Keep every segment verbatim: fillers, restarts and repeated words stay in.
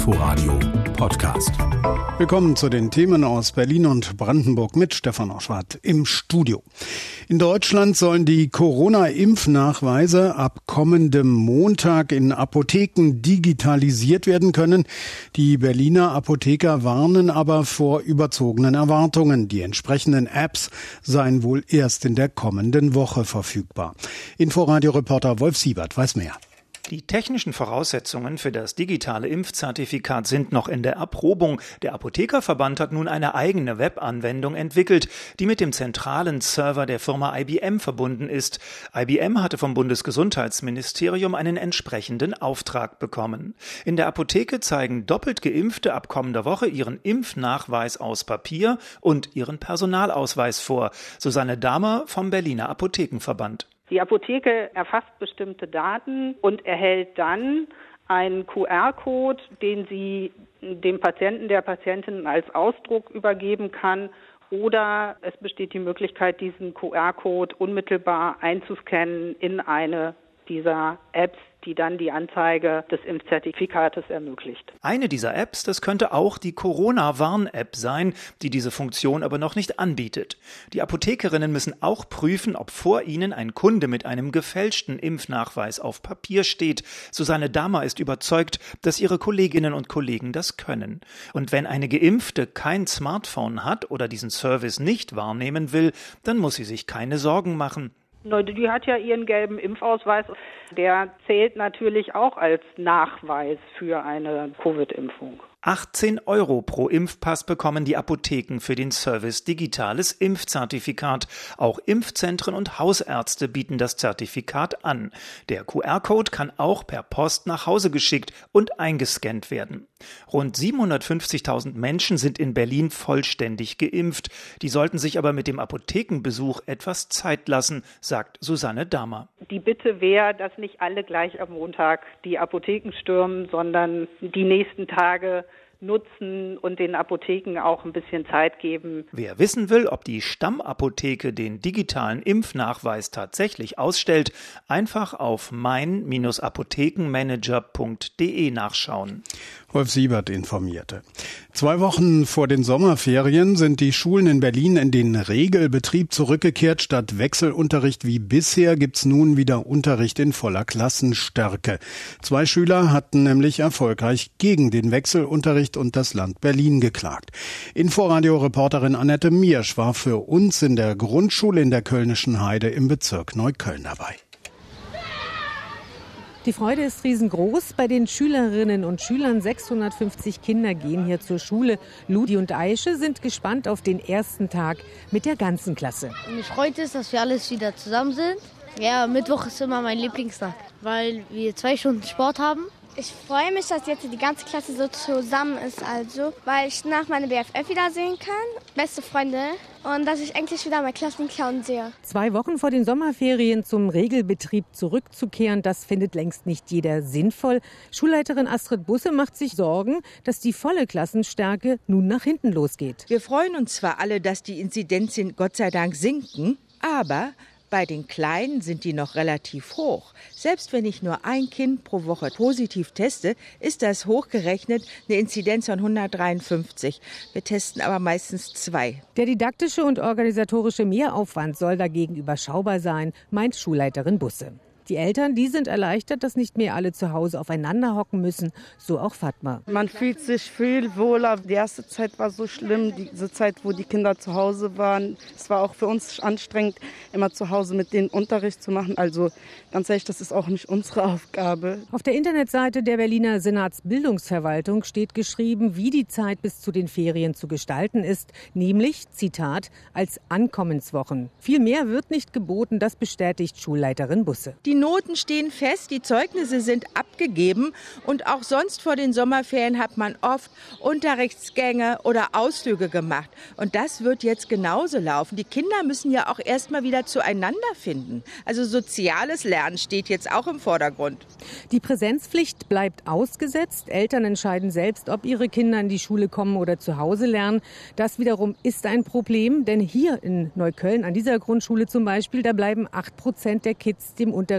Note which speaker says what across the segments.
Speaker 1: Inforadio Podcast.
Speaker 2: Willkommen zu den Themen aus Berlin und Brandenburg mit Stefan Oschwart im Studio. In Deutschland sollen die Corona-Impfnachweise ab kommendem Montag in Apotheken digitalisiert werden können. Die Berliner Apotheker warnen aber vor überzogenen Erwartungen. Die entsprechenden Apps seien wohl erst in der kommenden Woche verfügbar. Inforadio-Reporter Wolf Siebert weiß mehr.
Speaker 3: Die technischen Voraussetzungen für das digitale Impfzertifikat sind noch in der Erprobung. Der Apothekerverband hat nun eine eigene Webanwendung entwickelt, die mit dem zentralen Server der Firma I B M verbunden ist. I B M hatte vom Bundesgesundheitsministerium einen entsprechenden Auftrag bekommen. In der Apotheke zeigen doppelt Geimpfte ab kommender Woche ihren Impfnachweis aus Papier und ihren Personalausweis vor. Susanne Dahmer vom Berliner Apothekenverband.
Speaker 4: Die Apotheke erfasst bestimmte Daten und erhält dann einen Q R-Code, den sie dem Patienten, der Patientin als Ausdruck übergeben kann. Oder es besteht die Möglichkeit, diesen Q R-Code unmittelbar einzuscannen in eine dieser Apps, die dann die Anzeige des Impfzertifikates ermöglicht.
Speaker 3: Eine dieser Apps, das könnte auch die Corona-Warn-App sein, die diese Funktion aber noch nicht anbietet. Die Apothekerinnen müssen auch prüfen, ob vor ihnen ein Kunde mit einem gefälschten Impfnachweis auf Papier steht. Susanne Dahmer ist überzeugt, dass ihre Kolleginnen und Kollegen das können. Und wenn eine Geimpfte kein Smartphone hat oder diesen Service nicht wahrnehmen will, dann muss sie sich keine Sorgen machen.
Speaker 4: Die hat ja ihren gelben Impfausweis. Der zählt natürlich auch als Nachweis für eine Covid-Impfung.
Speaker 3: achtzehn Euro pro Impfpass bekommen die Apotheken für den Service Digitales Impfzertifikat. Auch Impfzentren und Hausärzte bieten das Zertifikat an. Der Q R-Code kann auch per Post nach Hause geschickt und eingescannt werden. Rund siebenhundertfünfzigtausend Menschen sind in Berlin vollständig geimpft. Die sollten sich aber mit dem Apothekenbesuch etwas Zeit lassen, sagt Susanne Dahmer.
Speaker 4: Die Bitte wäre, dass nicht alle gleich am Montag die Apotheken stürmen, sondern die nächsten Tage nutzen und den Apotheken auch ein bisschen Zeit geben.
Speaker 3: Wer wissen will, ob die Stammapotheke den digitalen Impfnachweis tatsächlich ausstellt, einfach auf mein Bindestrich apothekenmanager punkt de nachschauen.
Speaker 2: Wolf Siebert informierte. Zwei Wochen vor den Sommerferien sind die Schulen in Berlin in den Regelbetrieb zurückgekehrt. Statt Wechselunterricht wie bisher gibt's nun wieder Unterricht in voller Klassenstärke. Zwei Schüler hatten nämlich erfolgreich gegen den Wechselunterricht und das Land Berlin geklagt. Inforadio-Reporterin Annette Miersch war für uns in der Grundschule in der Kölnischen Heide im Bezirk Neukölln dabei.
Speaker 5: Die Freude ist riesengroß bei den Schülerinnen und Schülern. sechshundertfünfzig Kinder gehen hier zur Schule. Ludi und Aische sind gespannt auf den ersten Tag mit der ganzen Klasse.
Speaker 6: Mich freut es, dass wir alles wieder zusammen sind. Ja, Mittwoch ist immer mein Lieblingstag, weil wir zwei Stunden Sport haben.
Speaker 7: Ich freue mich, dass jetzt die ganze Klasse so zusammen ist, also, weil ich nach meiner B F F wiedersehen kann, beste Freunde, und dass ich endlich wieder meinen Klassenclown sehe.
Speaker 5: Zwei Wochen vor den Sommerferien zum Regelbetrieb zurückzukehren, das findet längst nicht jeder sinnvoll. Schulleiterin Astrid Busse macht sich Sorgen, dass die volle Klassenstärke nun nach hinten losgeht.
Speaker 8: Wir freuen uns zwar alle, dass die Inzidenzien Gott sei Dank sinken, aber bei den Kleinen sind die noch relativ hoch. Selbst wenn ich nur ein Kind pro Woche positiv teste, ist das hochgerechnet eine Inzidenz von hundertdreiundfünfzig. Wir testen aber meistens zwei.
Speaker 5: Der didaktische und organisatorische Mehraufwand soll dagegen überschaubar sein, meint Schulleiterin Busse. Die Eltern, die sind erleichtert, dass nicht mehr alle zu Hause aufeinander hocken müssen, so auch Fatma.
Speaker 9: Man fühlt sich viel wohler. Die erste Zeit war so schlimm, diese Zeit, wo die Kinder zu Hause waren. Es war auch für uns anstrengend, immer zu Hause mit denen Unterricht zu machen. Also ganz ehrlich, das ist auch nicht unsere Aufgabe.
Speaker 5: Auf der Internetseite der Berliner Senatsbildungsverwaltung steht geschrieben, wie die Zeit bis zu den Ferien zu gestalten ist, nämlich, Zitat, als Ankommenswochen. Viel mehr wird nicht geboten, das bestätigt Schulleiterin Busse.
Speaker 8: Die Noten stehen fest, die Zeugnisse sind abgegeben und auch sonst vor den Sommerferien hat man oft Unterrichtsgänge oder Ausflüge gemacht. Und das wird jetzt genauso laufen. Die Kinder müssen ja auch erst mal wieder zueinander finden. Also soziales Lernen steht jetzt auch im Vordergrund.
Speaker 5: Die Präsenzpflicht bleibt ausgesetzt. Eltern entscheiden selbst, ob ihre Kinder in die Schule kommen oder zu Hause lernen. Das wiederum ist ein Problem, denn hier in Neukölln, an dieser Grundschule zum Beispiel, da bleiben acht Prozent der Kids dem Unterricht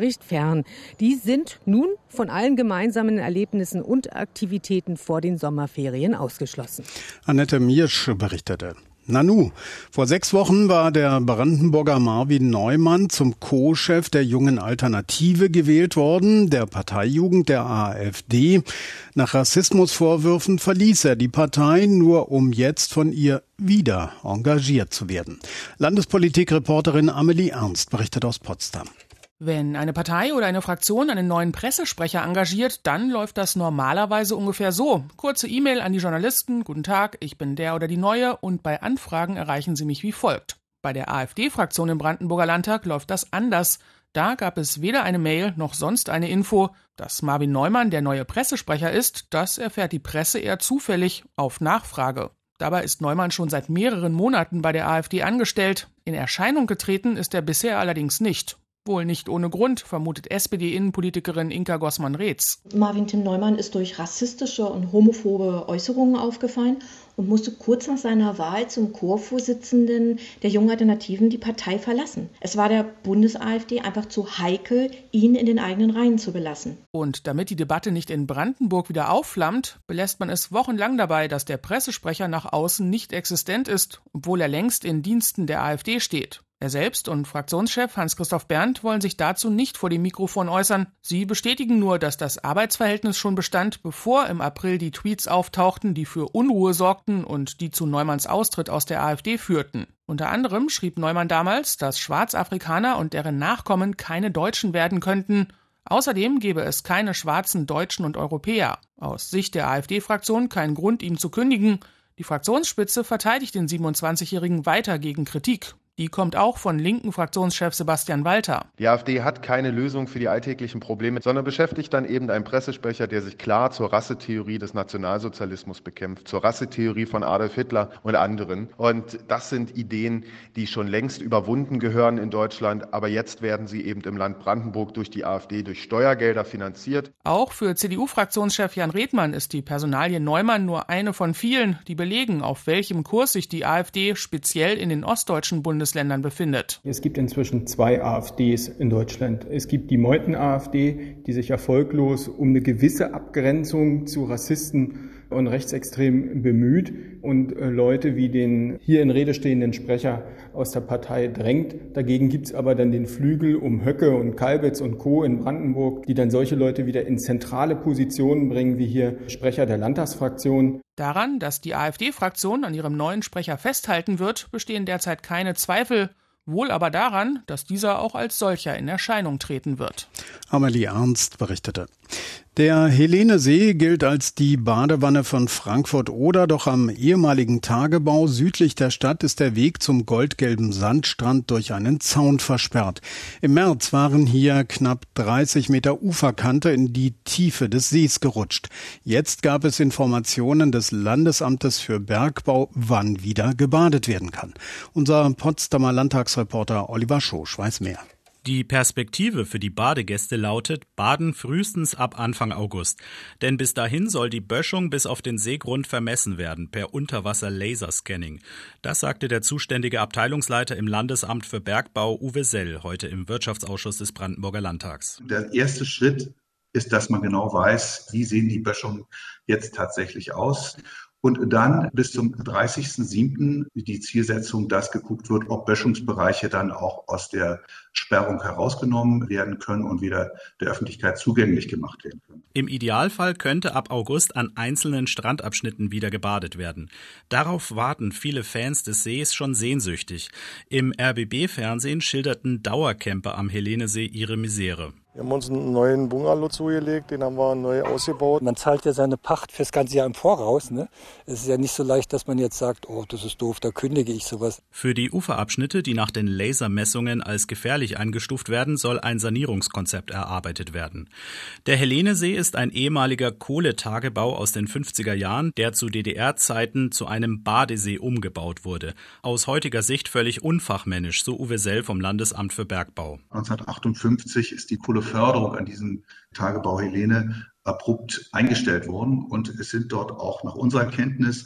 Speaker 5: Unterricht fern. Die sind nun von allen gemeinsamen Erlebnissen und Aktivitäten vor den Sommerferien ausgeschlossen.
Speaker 2: Annette Miersch berichtete. Nanu, vor sechs Wochen war der Brandenburger Marvin Neumann zum Co-Chef der Jungen Alternative gewählt worden, der Parteijugend der AfD. Nach Rassismusvorwürfen verließ er die Partei, nur um jetzt von ihr wieder engagiert zu werden. Landespolitikreporterin Amelie Ernst berichtet aus Potsdam.
Speaker 10: Wenn eine Partei oder eine Fraktion einen neuen Pressesprecher engagiert, dann läuft das normalerweise ungefähr so. Kurze E-Mail an die Journalisten, guten Tag, ich bin der oder die Neue und bei Anfragen erreichen Sie mich wie folgt. Bei der AfD-Fraktion im Brandenburger Landtag läuft das anders. Da gab es weder eine Mail noch sonst eine Info. Dass Marvin Neumann der neue Pressesprecher ist, das erfährt die Presse eher zufällig auf Nachfrage. Dabei ist Neumann schon seit mehreren Monaten bei der AfD angestellt. In Erscheinung getreten ist er bisher allerdings nicht. Wohl nicht ohne Grund, vermutet S P D-Innenpolitikerin Inka Gossmann-Reetz.
Speaker 11: Marvin Tim Neumann ist durch rassistische und homophobe Äußerungen aufgefallen und musste kurz nach seiner Wahl zum Chorvorsitzenden der Jungen Alternativen die Partei verlassen. Es war der Bundes-AfD einfach zu heikel, ihn in den eigenen Reihen zu belassen.
Speaker 10: Und damit die Debatte nicht in Brandenburg wieder aufflammt, belässt man es wochenlang dabei, dass der Pressesprecher nach außen nicht existent ist, obwohl er längst in Diensten der AfD steht. Er selbst und Fraktionschef Hans-Christoph Berndt wollen sich dazu nicht vor dem Mikrofon äußern. Sie bestätigen nur, dass das Arbeitsverhältnis schon bestand, bevor im April die Tweets auftauchten, die für Unruhe sorgten und die zu Neumanns Austritt aus der AfD führten. Unter anderem schrieb Neumann damals, dass Schwarzafrikaner und deren Nachkommen keine Deutschen werden könnten. Außerdem gebe es keine schwarzen Deutschen und Europäer. Aus Sicht der AfD-Fraktion kein Grund, ihm zu kündigen. Die Fraktionsspitze verteidigt den siebenundzwanzigjährigen weiter gegen Kritik. Die kommt auch von linken Fraktionschef Sebastian Walter.
Speaker 12: Die AfD hat keine Lösung für die alltäglichen Probleme, sondern beschäftigt dann eben einen Pressesprecher, der sich klar zur Rassetheorie des Nationalsozialismus bekämpft, zur Rassetheorie von Adolf Hitler und anderen. Und das sind Ideen, die schon längst überwunden gehören in Deutschland, aber jetzt werden sie eben im Land Brandenburg durch die AfD durch Steuergelder finanziert.
Speaker 10: Auch für C D U-Fraktionschef Jan Redmann ist die Personalie Neumann nur eine von vielen, die belegen, auf welchem Kurs sich die AfD speziell in den ostdeutschen Bundesländern Bundesländern befindet.
Speaker 13: Es gibt inzwischen zwei AfDs in Deutschland. Es gibt die Meuthen-AfD, die sich erfolglos um eine gewisse Abgrenzung zu Rassisten und Rechtsextremen bemüht und äh, Leute wie den hier in Rede stehenden Sprecher aus der Partei drängt. Dagegen gibt es aber dann den Flügel um Höcke und Kalbitz und Co. in Brandenburg, die dann solche Leute wieder in zentrale Positionen bringen, wie hier Sprecher der Landtagsfraktion.
Speaker 10: Daran, dass die AfD-Fraktion an ihrem neuen Sprecher festhalten wird, bestehen derzeit keine Zweifel. Wohl aber daran, dass dieser auch als solcher in Erscheinung treten wird.
Speaker 2: Amelie Ernst berichtete. Der Helenesee gilt als die Badewanne von Frankfurt-Oder, doch am ehemaligen Tagebau südlich der Stadt ist der Weg zum goldgelben Sandstrand durch einen Zaun versperrt. Im März waren hier knapp dreißig Meter Uferkante in die Tiefe des Sees gerutscht. Jetzt gab es Informationen des Landesamtes für Bergbau, wann wieder gebadet werden kann. Unser Potsdamer Landtagsreporter Oliver Schosch weiß mehr.
Speaker 14: Die Perspektive für die Badegäste lautet, baden frühestens ab Anfang August. Denn bis dahin soll die Böschung bis auf den Seegrund vermessen werden, per Unterwasser-Laserscanning. Das sagte der zuständige Abteilungsleiter im Landesamt für Bergbau, Uwe Sell, heute im Wirtschaftsausschuss des Brandenburger Landtags.
Speaker 15: Der erste Schritt ist, dass man genau weiß, wie sehen die Böschungen jetzt tatsächlich aus. Und dann bis zum dreißigsten siebten die Zielsetzung, dass geguckt wird, ob Böschungsbereiche dann auch aus der Sperrung herausgenommen werden können und wieder der Öffentlichkeit zugänglich gemacht werden können.
Speaker 14: Im Idealfall könnte ab August an einzelnen Strandabschnitten wieder gebadet werden. Darauf warten viele Fans des Sees schon sehnsüchtig. Im R B B-Fernsehen schilderten Dauercamper am Helenesee ihre Misere.
Speaker 16: Wir haben uns einen neuen Bungalow zugelegt, den haben wir neu ausgebaut.
Speaker 17: Man zahlt ja seine Pacht fürs ganze Jahr im Voraus. Ne? Es ist ja nicht so leicht, dass man jetzt sagt, oh, das ist doof, da kündige ich sowas.
Speaker 14: Für die Uferabschnitte, die nach den Lasermessungen als gefährlich eingestuft werden, soll ein Sanierungskonzept erarbeitet werden. Der Helenesee ist ein ehemaliger Kohletagebau aus den fünfziger Jahren, der zu D D R-Zeiten zu einem Badesee umgebaut wurde. Aus heutiger Sicht völlig unfachmännisch, so Uwe Sell vom Landesamt für Bergbau.
Speaker 15: neunzehnhundertachtundfünfzig ist die Kohleförderung an diesem Tagebau Helene abrupt eingestellt worden und es sind dort auch nach unserer Kenntnis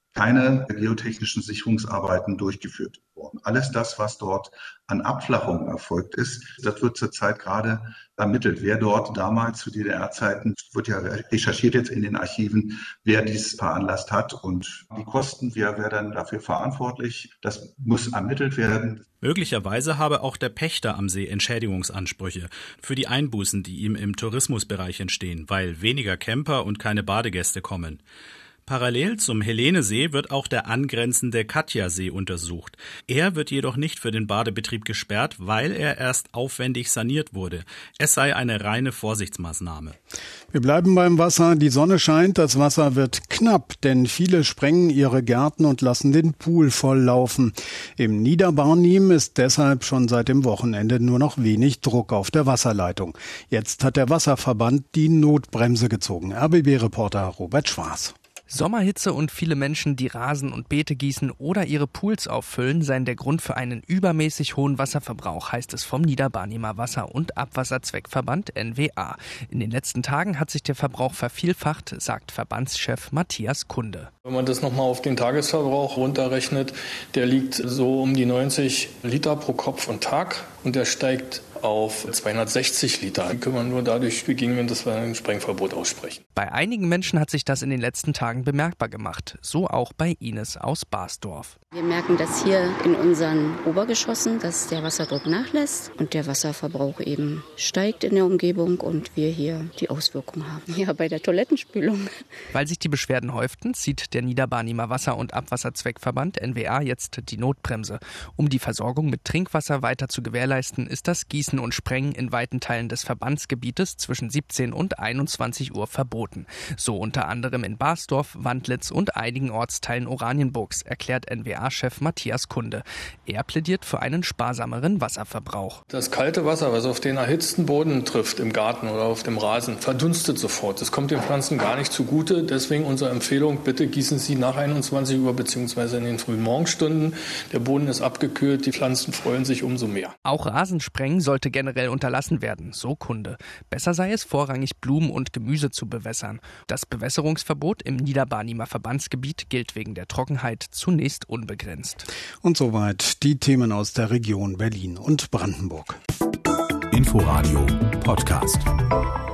Speaker 15: keine geotechnischen Sicherungsarbeiten durchgeführt worden. Alles das, was dort an Abflachung erfolgt ist, das wird zurzeit gerade ermittelt. Wer dort damals zu D D R-Zeiten, wird ja recherchiert jetzt in den Archiven, wer dies veranlasst hat und die Kosten, wer wäre dann dafür verantwortlich, das muss ermittelt werden.
Speaker 14: Möglicherweise habe auch der Pächter am See Entschädigungsansprüche für die Einbußen, die ihm im Tourismusbereich entstehen, weil weniger Camper und keine Badegäste kommen. Parallel zum Helenesee wird auch der angrenzende Katjasee untersucht. Er wird jedoch nicht für den Badebetrieb gesperrt, weil er erst aufwendig saniert wurde. Es sei eine reine Vorsichtsmaßnahme.
Speaker 2: Wir bleiben beim Wasser. Die Sonne scheint, das Wasser wird knapp, denn viele sprengen ihre Gärten und lassen den Pool volllaufen. Im Niederbarnim ist deshalb schon seit dem Wochenende nur noch wenig Druck auf der Wasserleitung. Jetzt hat der Wasserverband die Notbremse gezogen. R B B-Reporter Robert Schwarz.
Speaker 18: Sommerhitze und viele Menschen, die Rasen und Beete gießen oder ihre Pools auffüllen, seien der Grund für einen übermäßig hohen Wasserverbrauch, heißt es vom Niederbarnimer Wasser- und Abwasserzweckverband N W A. In den letzten Tagen hat sich der Verbrauch vervielfacht, sagt Verbandschef Matthias Kunde.
Speaker 19: Wenn man das nochmal auf den Tagesverbrauch runterrechnet, der liegt so um die neunzig Liter pro Kopf und Tag und der steigt auf zweihundertsechzig Liter. Die können wir nur dadurch begegnen, dass wir ein Sprengverbot aussprechen.
Speaker 18: Bei einigen Menschen hat sich das in den letzten Tagen bemerkbar gemacht. So auch bei Ines aus Basdorf.
Speaker 20: Wir merken das hier in unseren Obergeschossen, dass der Wasserdruck nachlässt und der Wasserverbrauch eben steigt in der Umgebung und wir hier die Auswirkungen haben. Ja, bei der Toilettenspülung.
Speaker 18: Weil sich die Beschwerden häuften, zieht der Niederbarnimer Wasser- und Abwasserzweckverband N W A jetzt die Notbremse. Um die Versorgung mit Trinkwasser weiter zu gewährleisten, ist das Gießen und Sprengen in weiten Teilen des Verbandsgebietes zwischen siebzehn und einundzwanzig Uhr verboten. So unter anderem in Basdorf, Wandlitz und einigen Ortsteilen Oranienburgs, erklärt N W A-Chef Matthias Kunde. Er plädiert für einen sparsameren Wasserverbrauch.
Speaker 19: Das kalte Wasser, was auf den erhitzten Boden trifft, im Garten oder auf dem Rasen, verdunstet sofort. Das kommt den Pflanzen gar nicht zugute. Deswegen unsere Empfehlung, bitte gießen Sie nach einundzwanzig Uhr bzw. in den frühen Morgenstunden. Der Boden ist abgekühlt, die Pflanzen freuen sich umso mehr.
Speaker 18: Auch Rasensprengen sollte generell unterlassen werden, so Kunde. Besser sei es, vorrangig Blumen und Gemüse zu bewässern. Das Bewässerungsverbot im Niederbarnimer Verbandsgebiet gilt wegen der Trockenheit zunächst unbegrenzt.
Speaker 2: Und soweit die Themen aus der Region Berlin und Brandenburg.
Speaker 1: Inforadio Podcast.